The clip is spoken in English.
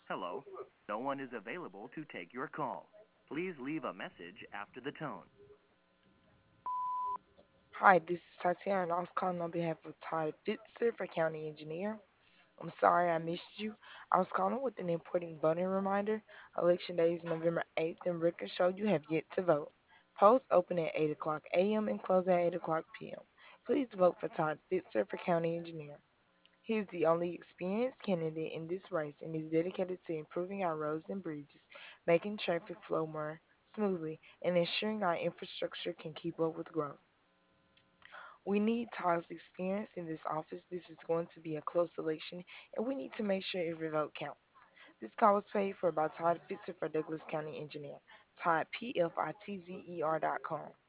Hello. No one is available to take your call. Please leave a message after the tone. Hi, this is Tatiana, and I was calling on behalf of Todd Fitzer for County Engineer. I'm sorry I missed you. I was calling with an important voting reminder. Election day is November 8th, and records show you have yet to vote. Polls open at 8 o'clock a.m. and close at 8 o'clock p.m. Please vote for Todd Fitzer for County Engineer. He is the only experienced candidate in this race and is dedicated to improving our roads and bridges, making traffic flow more smoothly, and ensuring our infrastructure can keep up with growth. We need Todd's experience in this office. This is going to be a close election, and we need to make sure every vote counts. This call was paid for by Todd Fitzer for Douglas County Engineer. Todd, PFITZER.com.